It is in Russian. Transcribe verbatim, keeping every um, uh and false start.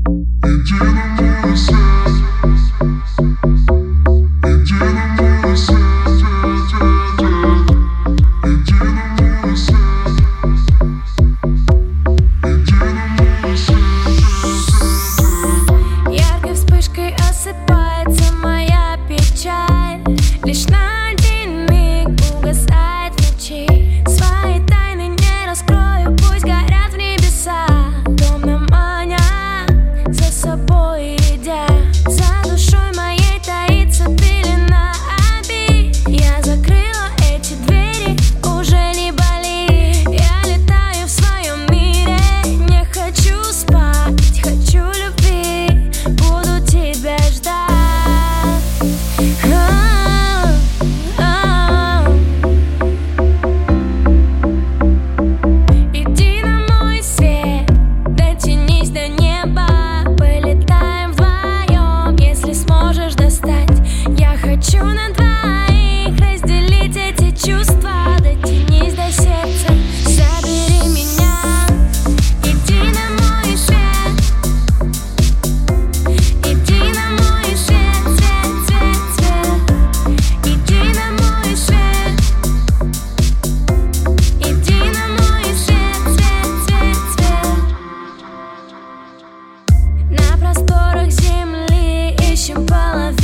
Яркой вспышкой осыпается моя печаль. Лишь на один миг угасает в ночи. Свои тайны не раскрою, пусть горят в небеса, томно маня, за собой идя. За душой моей таится пелена обид. Я закрыла эти двери, уже не болит. Я летаю в своем мире, не хочу спать, хочу любви, буду тебя ждать. Иди на мой свет, дотянись до неба, полетаем вдвоем, если сможешь достать. Я хочу на двоих разделить эти чувства, дотянись до сердца, забери меня. Иди на мой свет, иди на мой свет, свет, свет, свет. Иди на мой свет, иди на мой свет, свет, свет, свет. На просторах земли ищем половину.